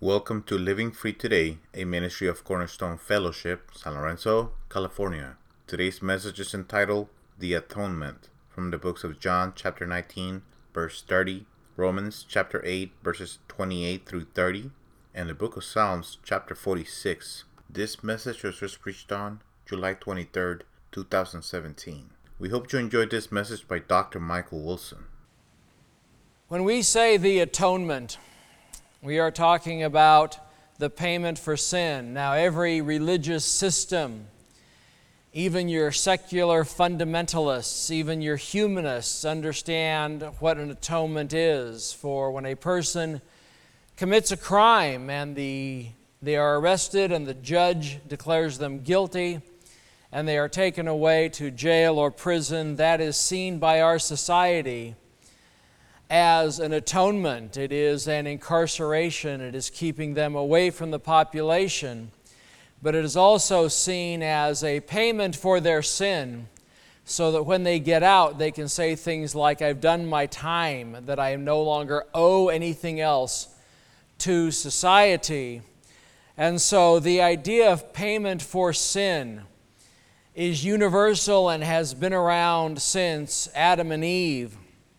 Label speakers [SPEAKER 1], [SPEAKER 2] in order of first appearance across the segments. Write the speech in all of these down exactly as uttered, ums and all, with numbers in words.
[SPEAKER 1] Welcome to Living Free Today, a ministry of Cornerstone Fellowship, San Lorenzo, California. Today's message is entitled, The Atonement, from the books of John chapter nineteen, verse thirty, Romans chapter eight, verses twenty-eight through thirty, and the book of Psalms chapter forty-six. This message was first preached on July twenty-third, two thousand seventeen. We hope you enjoyed this message by Doctor Michael Wilson.
[SPEAKER 2] When we say the atonement, we are talking about the payment for sin. Now, every religious system, even your secular fundamentalists, even your humanists, understand what an atonement is. For when a person commits a crime and the, they are arrested and the judge declares them guilty and they are taken away to jail or prison, that is seen by our society as an atonement. It is an incarceration. It is keeping them away from the population. But it is also seen as a payment for their sin, so that when they get out, they can say things like, I've done my time, that I no longer owe anything else to society. And so the idea of payment for sin is universal and has been around since Adam and Eve.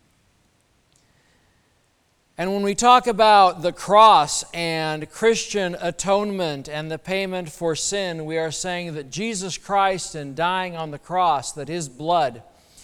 [SPEAKER 2] And when we talk about the cross and Christian atonement and the payment for sin, we are saying that Jesus Christ, in dying on the cross, that His blood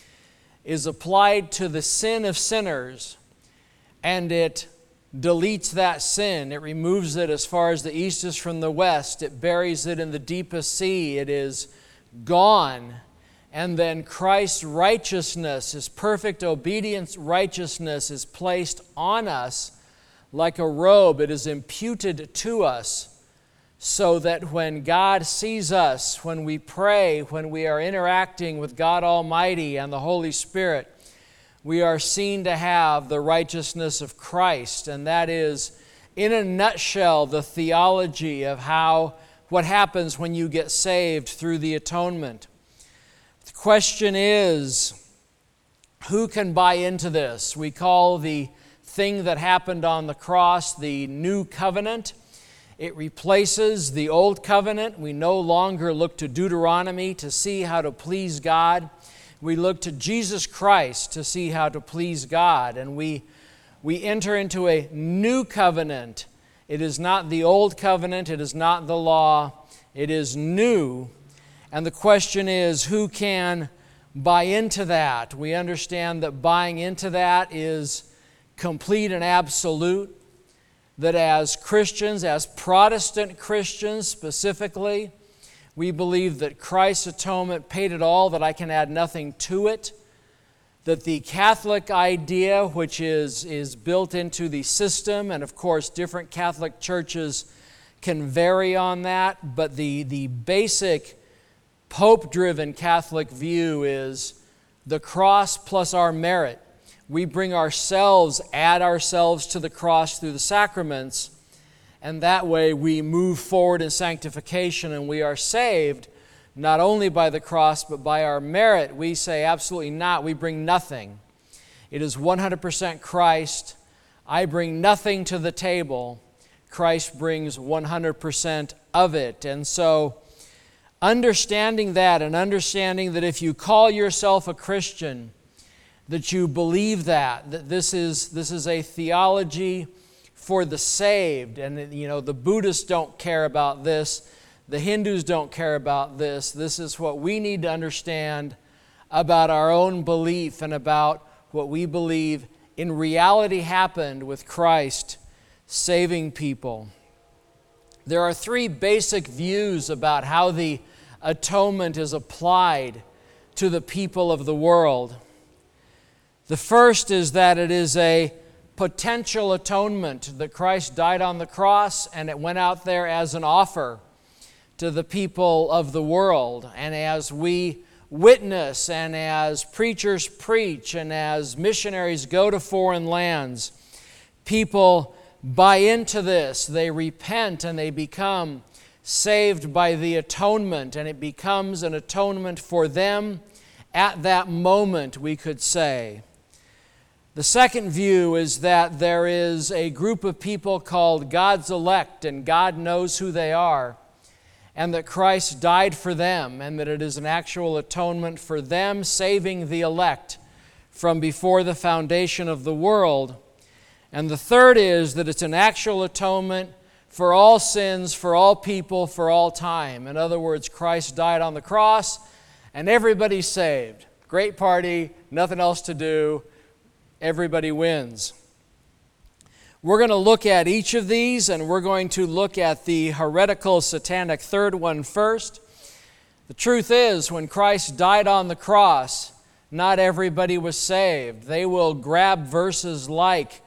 [SPEAKER 2] is applied to the sin of sinners, and it deletes that sin. It removes it as far as the east is from the west. It buries it in the deepest sea. It is gone. And then Christ's righteousness, His perfect obedience righteousness, is placed on us like a robe. It is imputed to us so that when God sees us, when we pray, when we are interacting with God Almighty and the Holy Spirit, we are seen to have the righteousness of Christ. And that is, in a nutshell, the theology of how what happens when you get saved through the atonement. The question is, who can buy into this? We call the thing that happened on the cross the new covenant. It replaces the old covenant. We no longer look to Deuteronomy to see how to please God. We look to Jesus Christ to see how to please God. And we, we enter into a new covenant. It is not the old covenant. It is not the law. It is new. And the question is, who can buy into that? We understand that buying into that is complete and absolute, that as Christians, as Protestant Christians specifically, we believe that Christ's atonement paid it all, that I can add nothing to it, that the Catholic idea, which is, is built into the system, and of course different Catholic churches can vary on that, but the, the basic Pope-driven Catholic view is the cross plus our merit. We bring ourselves, add ourselves to the cross through the sacraments, and that way we move forward in sanctification and we are saved not only by the cross but by our merit. We say absolutely not. We bring nothing. It is one hundred percent Christ. I bring nothing to the table. Christ brings one hundred percent of it. And so understanding that, and understanding that if you call yourself a Christian, that you believe that, that this is this is a theology for the saved. And you know, the Buddhists don't care about this, the Hindus don't care about this. This is what we need to understand about our own belief and about what we believe in reality happened with Christ saving people. There are three basic views about how the atonement is applied to the people of the world. The first is that it is a potential atonement, that Christ died on the cross and it went out there as an offer to the people of the world. And as we witness and as preachers preach and as missionaries go to foreign lands, people buy into this. They repent and they become saved by the atonement, and it becomes an atonement for them at that moment, we could say. The second view is that there is a group of people called God's elect, and God knows who they are, and that Christ died for them, and that it is an actual atonement for them, saving the elect from before the foundation of the world. And the third is that it's an actual atonement for all sins, for all people, for all time. In other words, Christ died on the cross, and everybody's saved. Great party, nothing else to do. Everybody wins. We're going to look at each of these, and we're going to look at the heretical, satanic third one first. The truth is, when Christ died on the cross, not everybody was saved. They will grab verses like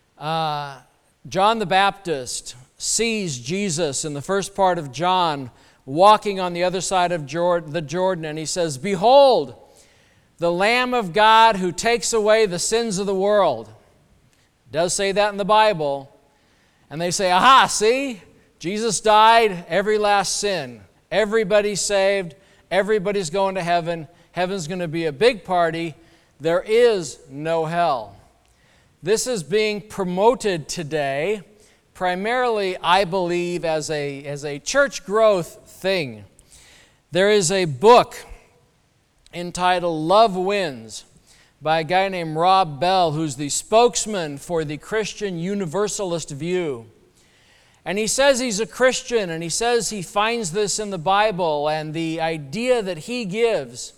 [SPEAKER 2] uh, John the Baptist sees Jesus in the first part of John walking on the other side of Jordan, the Jordan, and he says, "Behold, the Lamb of God who takes away the sins of the world." It does say that in the Bible. And they say, aha, see? Jesus died, every last sin. Everybody's saved. Everybody's going to heaven. Heaven's going to be a big party. There is no hell. This is being promoted today, primarily, I believe, as a, as a church growth thing. There is a book entitled Love Wins by a guy named Rob Bell, who's the spokesman for the Christian Universalist view. And he says he's a Christian, and he says he finds this in the Bible, and the idea that he gives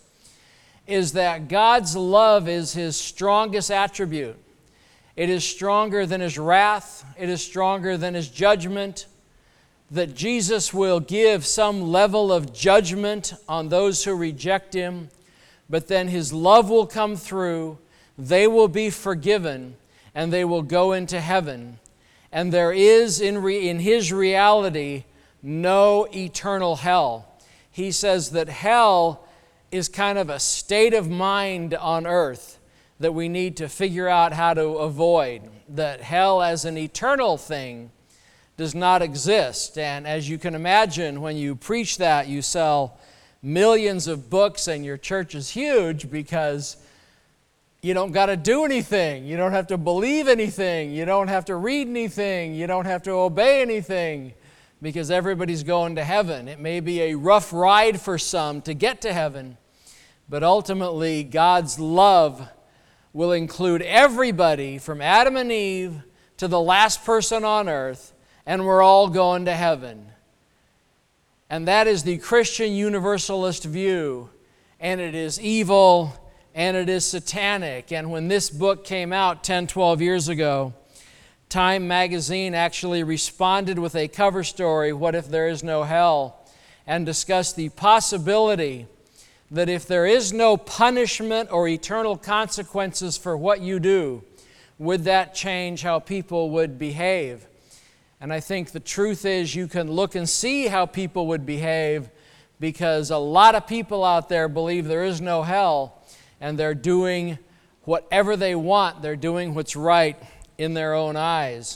[SPEAKER 2] is that God's love is His strongest attribute. It is stronger than His wrath. It is stronger than His judgment. That Jesus will give some level of judgment on those who reject Him, but then His love will come through, they will be forgiven, and they will go into heaven. And there is, in, re, in His reality, no eternal hell. He says that hell is kind of a state of mind on earth that we need to figure out how to avoid. That hell as an eternal thing does not exist. And as you can imagine, when you preach that, you sell millions of books and your church is huge because you don't got to do anything. You don't have to believe anything. You don't have to read anything. You don't have to obey anything because everybody's going to heaven. It may be a rough ride for some to get to heaven, but ultimately God's love will include everybody from Adam and Eve to the last person on earth, and we're all going to heaven. And that is the Christian Universalist view, and it is evil, and it is satanic. And when this book came out ten, twelve years ago, Time magazine actually responded with a cover story, "What if there is no hell?" and discussed the possibility that if there is no punishment or eternal consequences for what you do, would that change how people would behave? And I think the truth is you can look and see how people would behave because a lot of people out there believe there is no hell and they're doing whatever they want. They're doing what's right in their own eyes.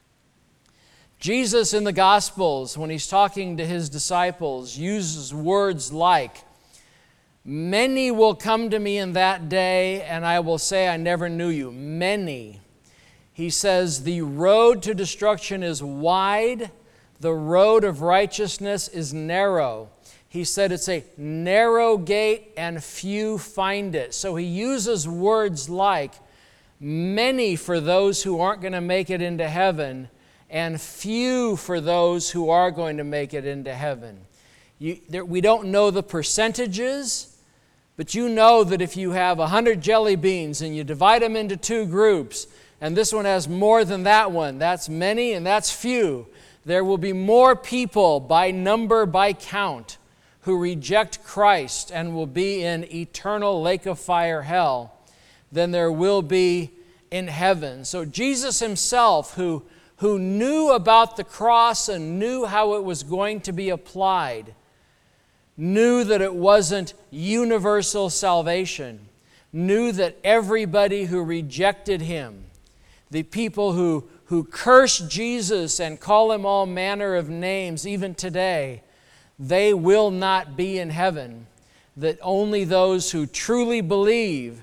[SPEAKER 2] Jesus in the Gospels, when He's talking to His disciples, uses words like, "Many will come to me in that day, and I will say, I never knew you." Many. He says, the road to destruction is wide, the road of righteousness is narrow. He said it's a narrow gate and few find it. So He uses words like many for those who aren't going to make it into heaven and few for those who are going to make it into heaven. You, there, we don't know the percentages, but you know that if you have one hundred jelly beans and you divide them into two groups, and this one has more than that one, that's many and that's few. There will be more people by number, by count, who reject Christ and will be in eternal lake of fire, hell, than there will be in heaven. So Jesus Himself, who, who knew about the cross and knew how it was going to be applied, knew that it wasn't universal salvation, knew that everybody who rejected Him, the people who, who curse Jesus and call Him all manner of names, even today, they will not be in heaven. That only those who truly believe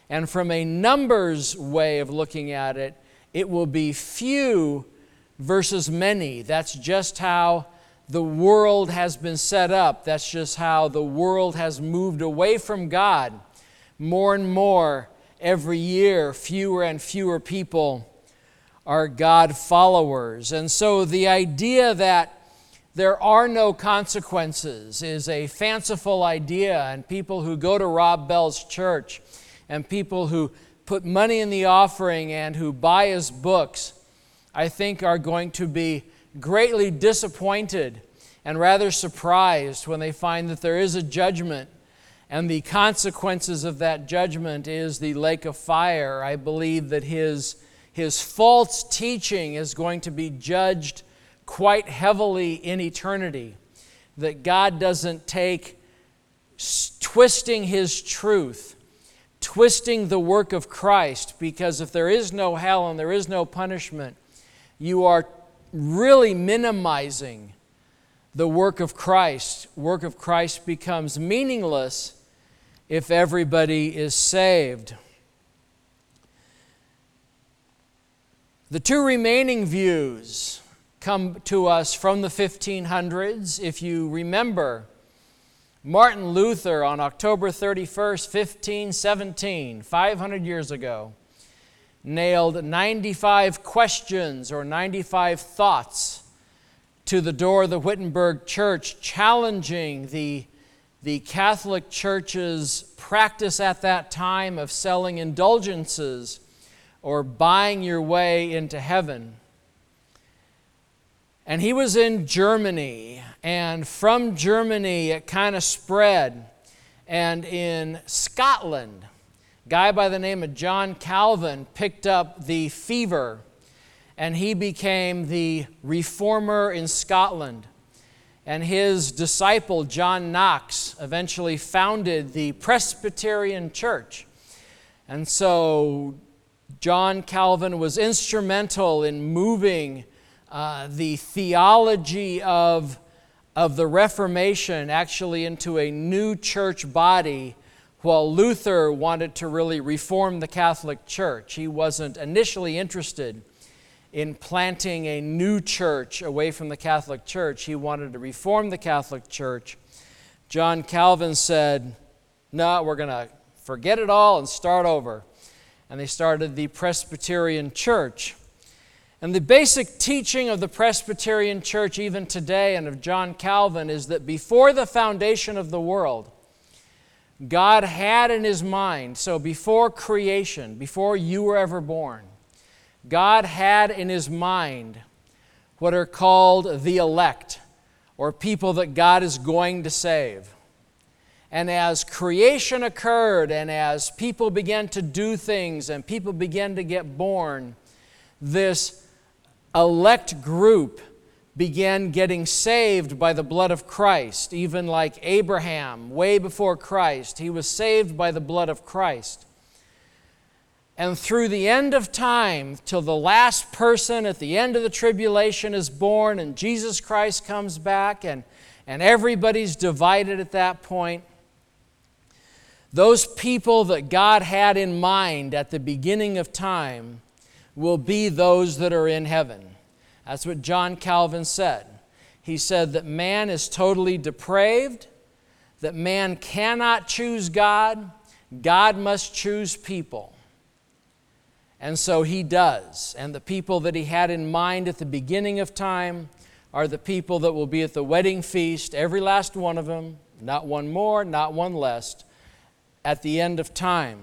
[SPEAKER 2] And from a numbers way of looking at it, it will be few versus many. That's just how the world has been set up. That's just how the world has moved away from God. More and more every year, fewer and fewer people are God followers. And so the idea that there are no consequences is a fanciful idea, and people who go to Rob Bell's church and people who put money in the offering and who buy his books, I think are going to be greatly disappointed and rather surprised when they find that there is a judgment, and the consequences of that judgment is the lake of fire. I believe that his, his false teaching is going to be judged quite heavily in eternity, that God doesn't take twisting His truth, twisting the work of Christ, because if there is no hell and there is no punishment, you are really minimizing the work of Christ. Work of Christ becomes meaningless if everybody is saved. The two remaining views come to us from the fifteen hundreds. If you remember, Martin Luther on October thirty-first, fifteen seventeen, five hundred years ago, nailed ninety-five questions or ninety-five thoughts to the door of the Wittenberg Church, challenging the, the Catholic Church's practice at that time of selling indulgences or buying your way into heaven. And he was in Germany, and from Germany it kind of spread. And in Scotland, a guy by the name of John Calvin picked up the fever, and he became the reformer in Scotland. And his disciple, John Knox, eventually founded the Presbyterian Church. And so John Calvin was instrumental in moving uh, the theology of, of the Reformation actually into a new church body, while Luther wanted to really reform the Catholic Church. He wasn't initially interested in planting a new church away from the Catholic Church. He wanted to reform the Catholic Church. John Calvin said, no, we're going to forget it all and start over. And they started the Presbyterian Church. And the basic teaching of the Presbyterian Church even today and of John Calvin is that before the foundation of the world, God had in His mind, so before creation, before you were ever born, God had in His mind what are called the elect, or people that God is going to save. And as creation occurred, and as people began to do things, and people began to get born, this elect group began getting saved by the blood of Christ. Even like Abraham, way before Christ, he was saved by the blood of Christ. And through the end of time, till the last person at the end of the tribulation is born and Jesus Christ comes back and, and everybody's divided at that point, those people that God had in mind at the beginning of time will be those that are in heaven. That's what John Calvin said. He said that man is totally depraved, that man cannot choose God, God must choose people. And so He does. And the people that He had in mind at the beginning of time are the people that will be at the wedding feast, every last one of them, not one more, not one less, at the end of time.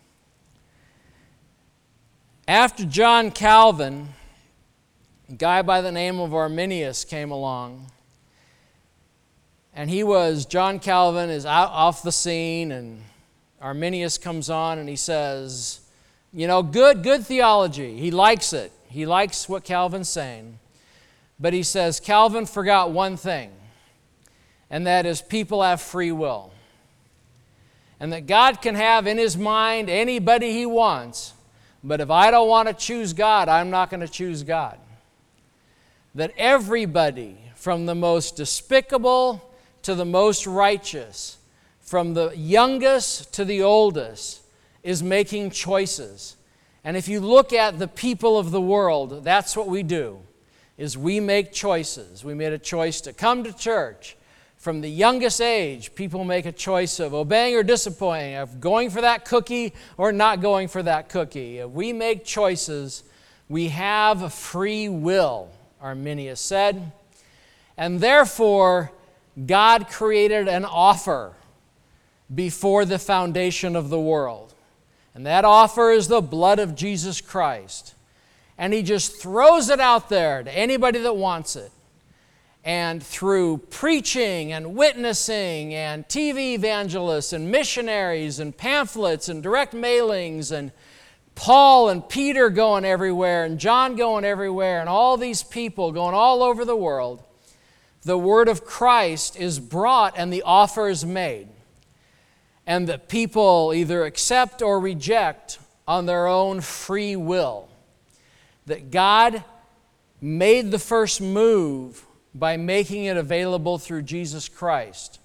[SPEAKER 2] After John Calvin, a guy by the name of Arminius came along. And he was, John Calvin is out off the scene, and Arminius comes on and he says, you know, good, good theology. He likes it. He likes what Calvin's saying. But he says, Calvin forgot one thing, and that is people have free will. And that God can have in His mind anybody He wants, but if I don't want to choose God, I'm not going to choose God. That everybody, from the most despicable to the most righteous, from the youngest to the oldest, is making choices. And if you look at the people of the world, that's what we do, is we make choices. We made a choice to come to church. From the youngest age, people make a choice of obeying or disappointing, of going for that cookie or not going for that cookie. If we make choices, we have a free will, Arminius said. And therefore, God created an offer before the foundation of the world. And that offer is the blood of Jesus Christ. And He just throws it out there to anybody that wants it. And through preaching and witnessing and T V evangelists and missionaries and pamphlets and direct mailings and Paul and Peter going everywhere and John going everywhere and all these people going all over the world, the word of Christ is brought and the offer is made. And the people either accept or reject on their own free will. That God made the first move by making it available through Jesus Christ.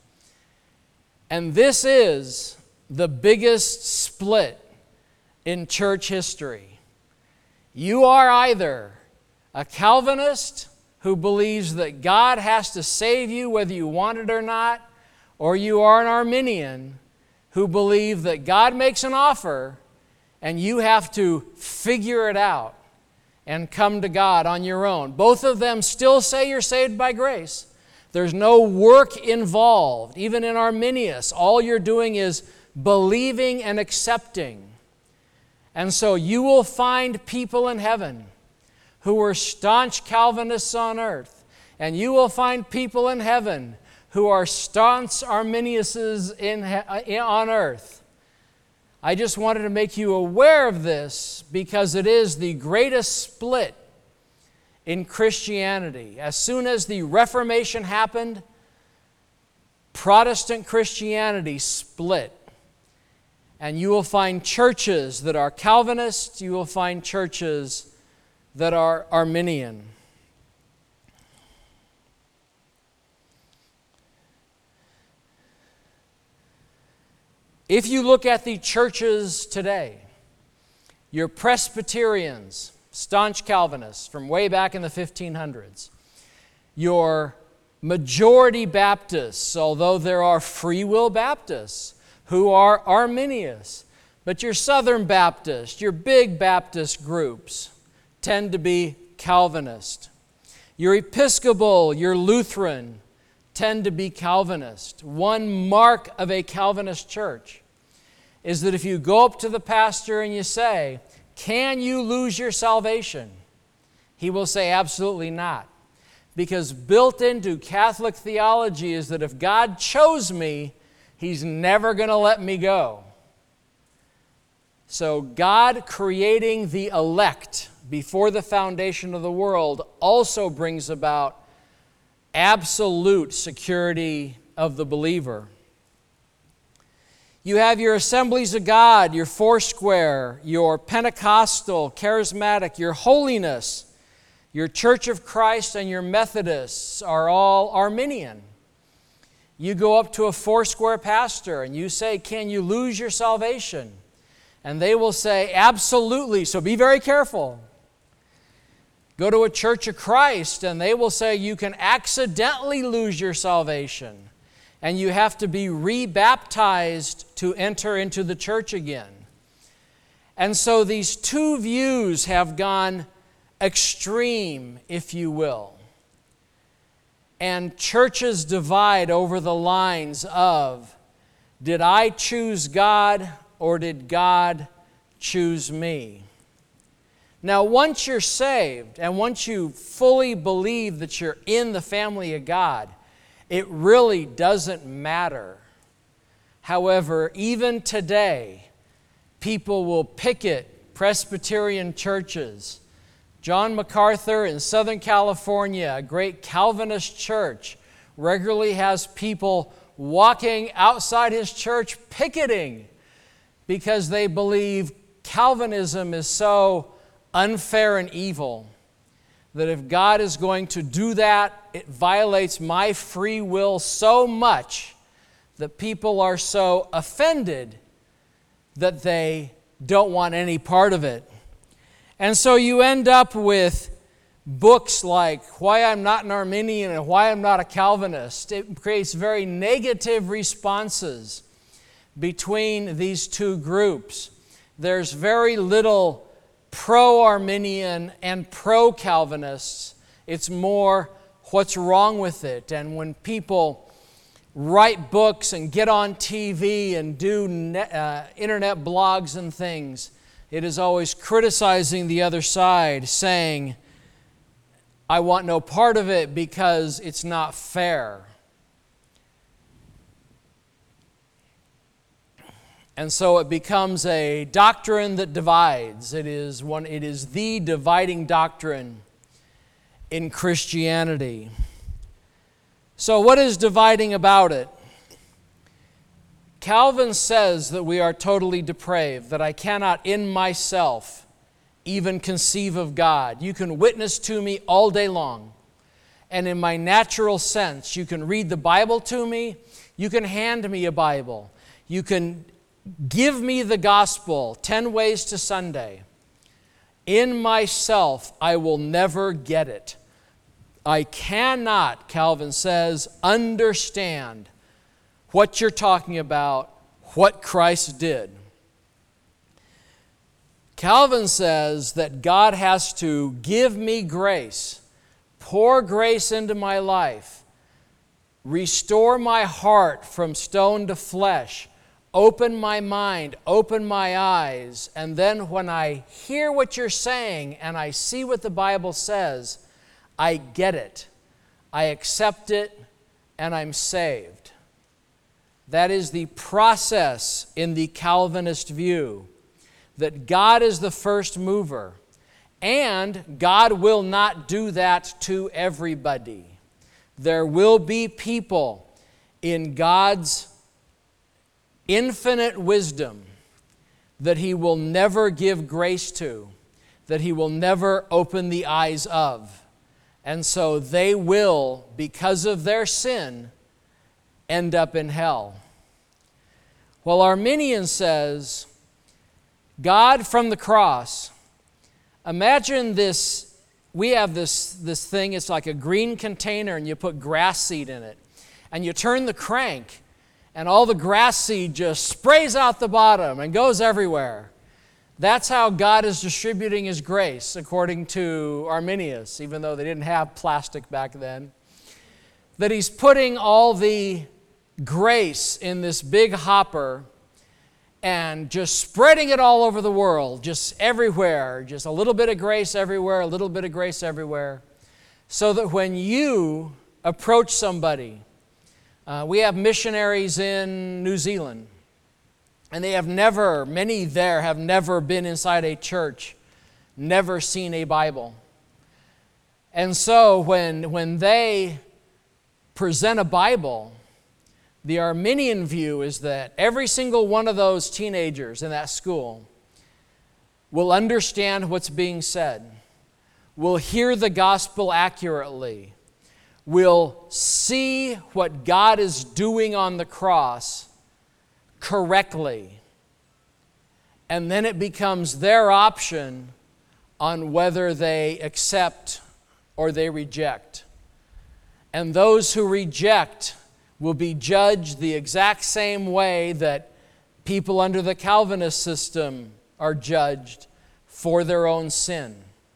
[SPEAKER 2] And this is the biggest split in church history. You are either a Calvinist who believes that God has to save you whether you want it or not, or you are an Arminian who believe that God makes an offer and you have to figure it out and come to God on your own. Both of them still say you're saved by grace. There's no work involved. Even in Arminius, all you're doing is believing and accepting. And so you will find people in heaven who were staunch Calvinists on earth. And you will find people in heaven who are staunch Arminiuses in, on earth. I just wanted to make you aware of this because it is the greatest split in Christianity. As soon as the Reformation happened, Protestant Christianity split. And you will find churches that are Calvinist, you will find churches that are Arminian. If you look at the churches today, your Presbyterians, staunch Calvinists from way back in the fifteen hundreds, your majority Baptists, although there are free will Baptists who are Arminians, but your Southern Baptist, your big Baptist groups tend to be Calvinist. Your Episcopal, your Lutheran tend to be Calvinist. One mark of a Calvinist church is that if you go up to the pastor and you say, "Can you lose your salvation?" he will say, "Absolutely not." Because built into Catholic theology is that if God chose me, He's never going to let me go. So God creating the elect before the foundation of the world also brings about absolute security of the believer. You have your Assemblies of God, your Foursquare, your Pentecostal, Charismatic, your Holiness, your Church of Christ, and your Methodists are all Arminian. You go up to a Foursquare pastor and you say, "Can you lose your salvation?" And they will say, "Absolutely, so be very careful." Go to a Church of Christ and they will say you can accidentally lose your salvation and you have to be rebaptized to enter into the church again. And so these two views have gone extreme, if you will. And churches divide over the lines of, did I choose God or did God choose me? Now, once you're saved and once you fully believe that you're in the family of God, it really doesn't matter. However, even today, people will picket Presbyterian churches. John MacArthur in Southern California, a great Calvinist church, regularly has people walking outside his church picketing because they believe Calvinism is so unfair and evil that if God is going to do that, it violates my free will so much that people are so offended that they don't want any part of it. And so you end up with books like Why I'm Not an Arminian and Why I'm Not a Calvinist. It creates very negative responses between these two groups. There's very little pro-Arminian and pro-Calvinists. It's more what's wrong with it. And when people write books and get on T V and do net, uh, internet blogs and things, it is always criticizing the other side, saying, I want no part of it because it's not fair. And so it becomes a doctrine that divides. It is one, it is the dividing doctrine in Christianity. So what is dividing about it? Calvin says that we are totally depraved, that I cannot in myself even conceive of God. You can witness to me all day long, and in my natural sense, you can read the Bible to me, you can hand me a Bible, you can give me the gospel, ten ways to Sunday. In myself, I will never get it. I cannot, Calvin says, understand what you're talking about, what Christ did. Calvin says that God has to give me grace, pour grace into my life, restore my heart from stone to flesh, open my mind, open my eyes, and then when I hear what you're saying and I see what the Bible says, I get it, I accept it, and I'm saved. That is the process in the Calvinist view, that God is the first mover, and God will not do that to everybody. There will be people in God's infinite wisdom that He will never give grace to, that He will never open the eyes of. And so they will, because of their sin, end up in hell. Well, Arminian says, God from the cross. Imagine this, we have this, this thing, it's like a green container and you put grass seed in it. And you turn the crank and all the grass seed just sprays out the bottom and goes everywhere. That's how God is distributing His grace, according to Arminius, even though they didn't have plastic back then. That He's putting all the grace in this big hopper and just spreading it all over the world, just everywhere, just a little bit of grace everywhere, a little bit of grace everywhere, so that when you approach somebody, uh, we have missionaries in New Zealand, and they have never, many there have never been inside a church, never seen a Bible. And so when, when they present a Bible, the Arminian view is that every single one of those teenagers in that school will understand what's being said, will hear the gospel accurately, will see what God is doing on the cross correctly, and then it becomes their option on whether they accept or they reject. And those who reject will be judged the exact same way that people under the Calvinist system are judged for their own sin.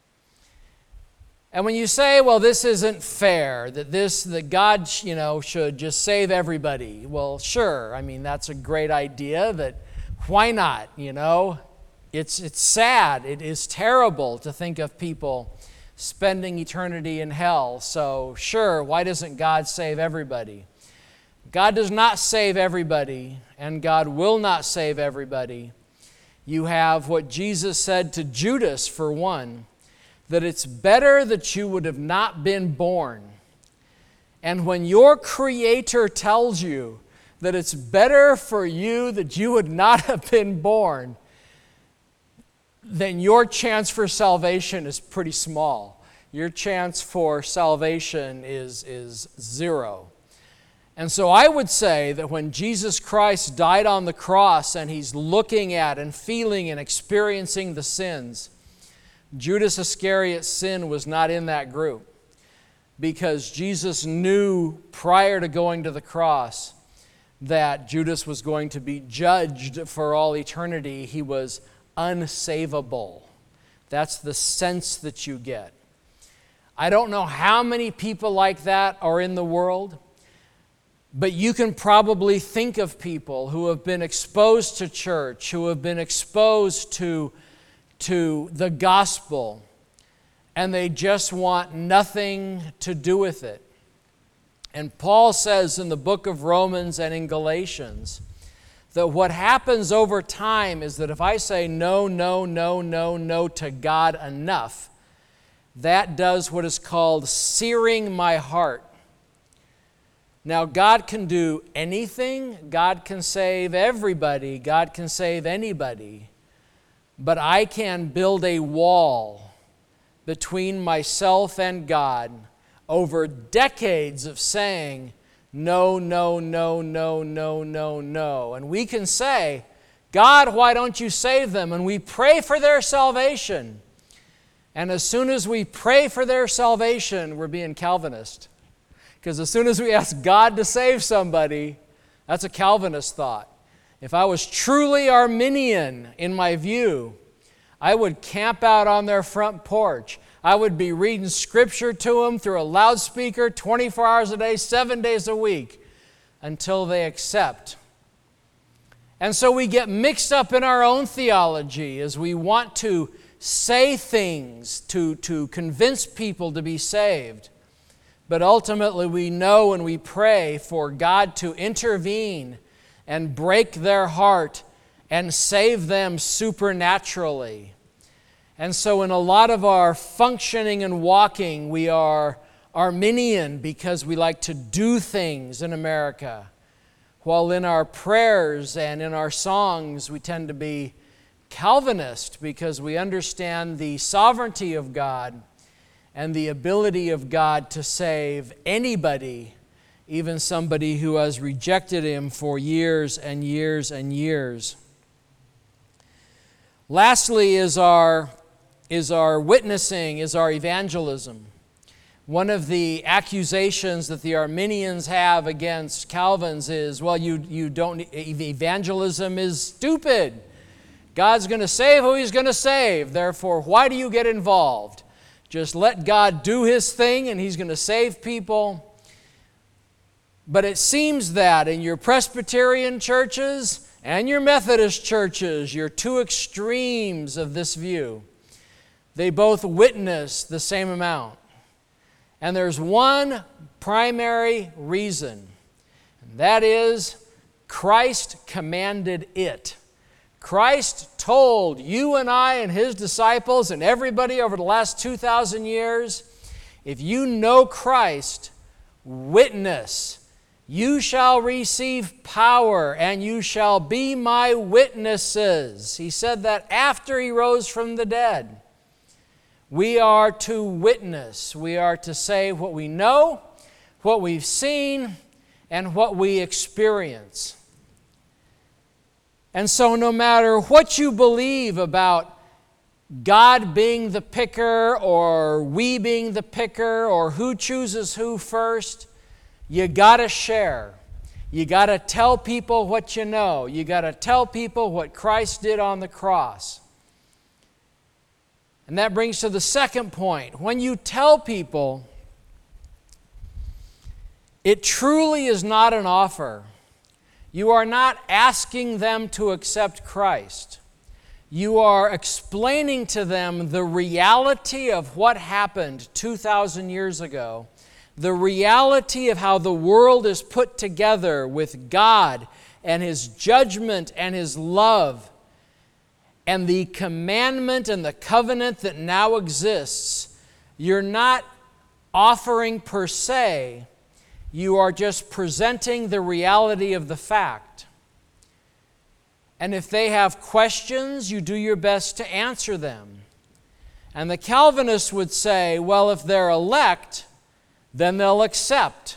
[SPEAKER 2] And when you say, well, this isn't fair, that this, that God, you know, should just save everybody, well, sure, I mean, that's a great idea, that why not, you know? It's, it's sad, it is terrible to think of people spending eternity in hell, so sure, why doesn't God save everybody? God does not save everybody, and God will not save everybody. You have what Jesus said to Judas, for one, that it's better that you would have not been born. And when your Creator tells you that it's better for you that you would not have been born, then your chance for salvation is pretty small. Your chance for salvation is, is zero. And so I would say that when Jesus Christ died on the cross and he's looking at and feeling and experiencing the sins, Judas Iscariot's sin was not in that group, because Jesus knew prior to going to the cross that Judas was going to be judged for all eternity. He was unsavable. That's the sense that you get. I don't know how many people like that are in the world, but you can probably think of people who have been exposed to church, who have been exposed to, to the gospel, and they just want nothing to do with it. And Paul says in the book of Romans and in Galatians that what happens over time is that if I say no, no, no, no, no to God enough, that does what is called searing my heart. Now, God can do anything. God can save everybody. God can save anybody. But I can build a wall between myself and God over decades of saying, no, no, no, no, no, no, no. And we can say, God, why don't you save them? And we pray for their salvation. And as soon as we pray for their salvation, we're being Calvinist. Because as soon as we ask God to save somebody, that's a Calvinist thought. If I was truly Arminian in my view, I would camp out on their front porch. I would be reading Scripture to them through a loudspeaker twenty-four hours a day, seven days a week, until they accept. And so we get mixed up in our own theology as we want to say things to, to convince people to be saved. But ultimately we know and we pray for God to intervene and break their heart and save them supernaturally. And so in a lot of our functioning and walking, we are Arminian because we like to do things in America. While in our prayers and in our songs, we tend to be Calvinist because we understand the sovereignty of God and the ability of God to save anybody, even somebody who has rejected Him for years and years and years. Lastly is our, is our witnessing, is our evangelism. One of the accusations that the Arminians have against Calvins is, well, you, you don't, evangelism is stupid. God's going to save who He's going to save. Therefore, why do you get involved? Just let God do His thing and He's going to save people. But it seems that in your Presbyterian churches and your Methodist churches, your two extremes of this view, they both witness the same amount. And there's one primary reason, and that is Christ commanded it. Christ told you and I and His disciples and everybody over the last two thousand years, if you know Christ, witness. You shall receive power and you shall be my witnesses. He said that after He rose from the dead. We are to witness. We are to say what we know, what we've seen, and what we experience. And so no matter what you believe about God being the picker or we being the picker or who chooses who first, you got to share. You got to tell people what you know. You got to tell people what Christ did on the cross. And that brings to the second point. When you tell people, it truly is not an offer. You are not asking them to accept Christ. You are explaining to them the reality of what happened two thousand years ago, the reality of how the world is put together with God and His judgment and His love, and the commandment and the covenant that now exists. You're not offering per se. You are just presenting the reality of the fact. And if they have questions, you do your best to answer them. And the Calvinists would say, well, if they're elect, then they'll accept.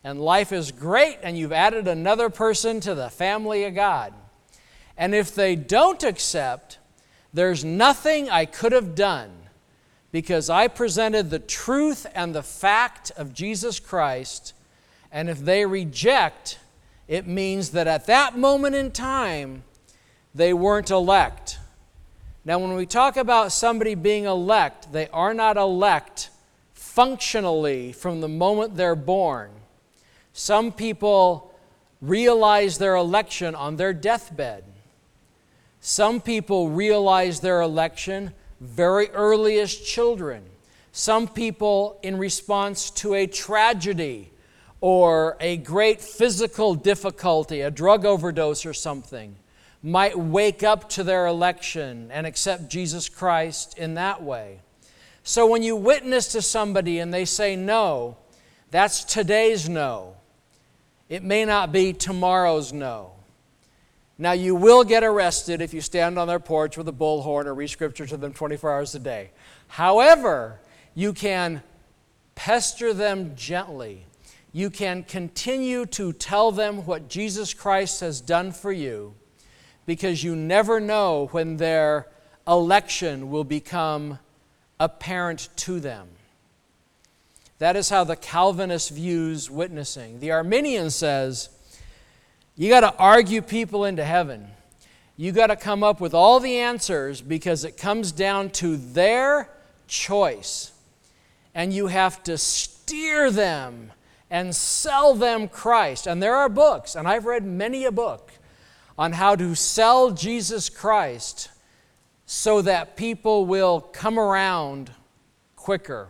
[SPEAKER 2] and life is great, and you've added another person to the family of God. And if they don't accept, there's nothing I could have done, because I presented the truth and the fact of Jesus Christ, and if they reject, it means that at that moment in time, they weren't elect. Now, when we talk about somebody being elect, they are not elect functionally from the moment they're born. Some people realize their election on their deathbed. Some people realize their election very early as children. Some people in response to a tragedy or a great physical difficulty, a drug overdose or something, might wake up to their election and accept Jesus Christ in that way. So when you witness to somebody and they say no, that's today's no. It may not be tomorrow's no. Now, you will get arrested if you stand on their porch with a bullhorn or read Scripture to them twenty-four hours a day. However, you can pester them gently. You can continue to tell them what Jesus Christ has done for you, because you never know when their election will become apparent to them. That is how the Calvinist views witnessing. The Arminian says, you got to argue people into heaven. You got to come up with all the answers because it comes down to their choice. And you have to steer them and sell them Christ. And there are books, and I've read many a book, on how to sell Jesus Christ so that people will come around quicker.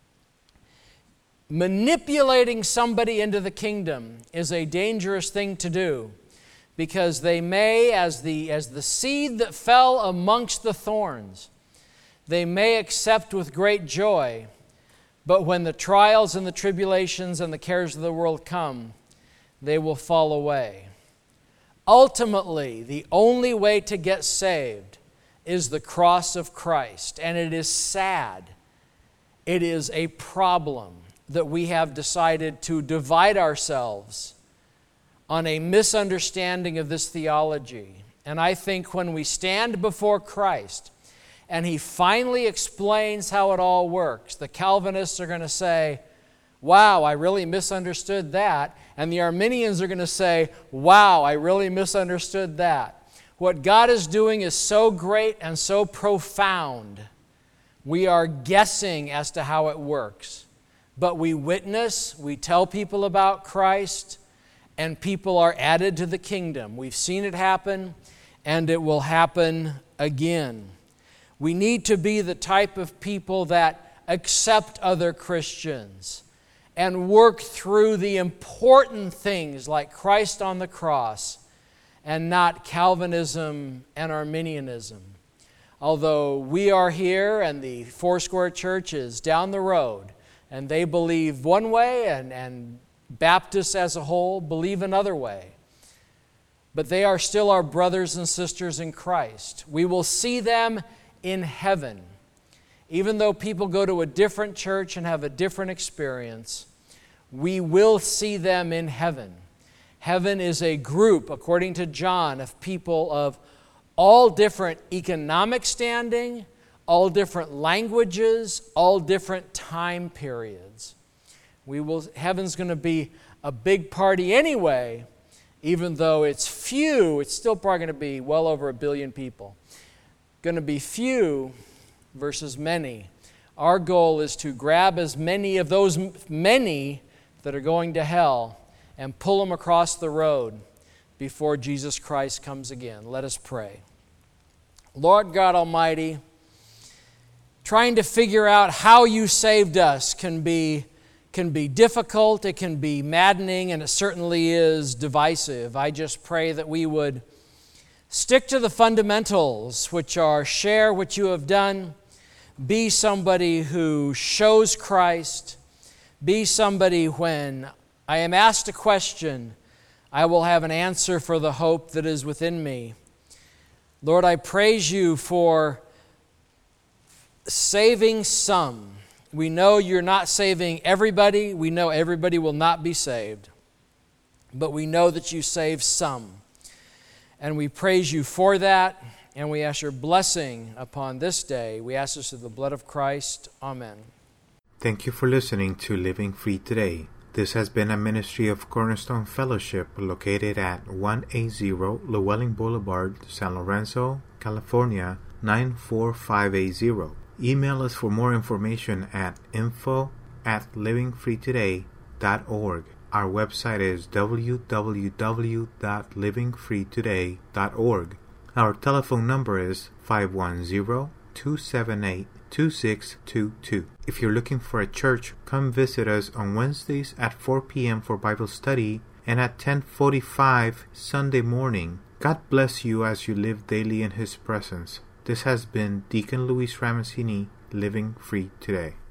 [SPEAKER 2] Manipulating somebody into the kingdom is a dangerous thing to do, because they may, as the, as the seed that fell amongst the thorns, they may accept with great joy, but when the trials and the tribulations and the cares of the world come, they will fall away. Ultimately, the only way to get saved is the cross of Christ, and it is sad. It is a problem that we have decided to divide ourselves on a misunderstanding of this theology. And I think when we stand before Christ and He finally explains how it all works, the Calvinists are going to say, wow, I really misunderstood that. And the Arminians are going to say, wow, I really misunderstood that. What God is doing is so great and so profound. We are guessing as to how it works. But we witness, we tell people about Christ, and people are added to the kingdom. We've seen it happen, and it will happen again. We need to be the type of people that accept other Christians and work through the important things like Christ on the cross, and not Calvinism and Arminianism. Although we are here and the Foursquare Church is down the road, and they believe one way, and, and Baptists as a whole believe another way. But they are still our brothers and sisters in Christ. We will see them in heaven. Even though people go to a different church and have a different experience, we will see them in heaven. Heaven is a group, according to John, of people of all different economic standing, all different languages, all different time periods. We will. Heaven's going to be a big party anyway, even though it's few. It's still probably going to be well over a billion people. Going to be few versus many. Our goal is to grab as many of those many that are going to hell and pull them across the road before Jesus Christ comes again. Let us pray. Lord God Almighty, trying to figure out how you saved us can be, can be difficult, it can be maddening, and it certainly is divisive. I just pray that we would stick to the fundamentals, which are share what you have done, be somebody who shows Christ, be somebody when I am asked a question, I will have an answer for the hope that is within me. Lord, I praise you for saving some We know you're not saving everybody. We know everybody will not be saved. But we know that you save some. And we praise you for that. And we ask your blessing upon this day. We ask this through the blood of Christ. Amen.
[SPEAKER 1] Thank you for listening to Living Free Today. This has been a ministry of Cornerstone Fellowship located at one eighty Llewellyn Boulevard, San Lorenzo, California, nine four five eight zero. Email us for more information at info at living free today dot org. Our website is w w w dot living free today dot org. Our telephone number is five one zero, two seven eight, two six two two. If you're looking for a church, come visit us on Wednesdays at four p.m. for Bible study and at ten forty-five Sunday morning. God bless you as you live daily in His presence. This has been Deacon Luis Ramasini, Living Free Today.